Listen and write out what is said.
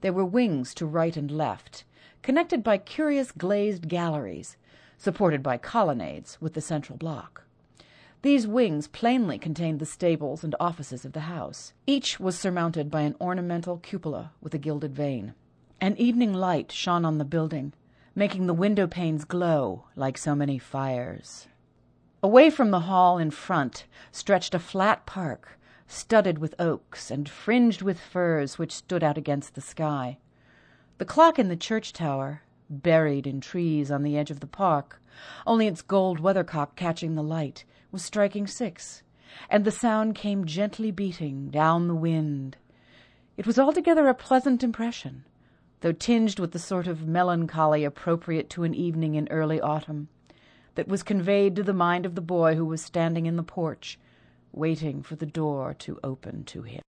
There were wings to right and left, connected by curious glazed galleries, supported by colonnades with the central block. These wings plainly contained the stables and offices of the house. Each was surmounted by an ornamental cupola with a gilded vane. An evening light shone on the building, making the window panes glow like so many fires. Away from the hall in front stretched a flat park, studded with oaks and fringed with firs which stood out against the sky. The clock in the church tower, buried in trees on the edge of the park, only its gold weathercock catching the light, was striking 6, and the sound came gently beating down the wind. It was altogether a pleasant impression, though tinged with the sort of melancholy appropriate to an evening in early autumn, that was conveyed to the mind of the boy who was standing in the porch, waiting for the door to open to him.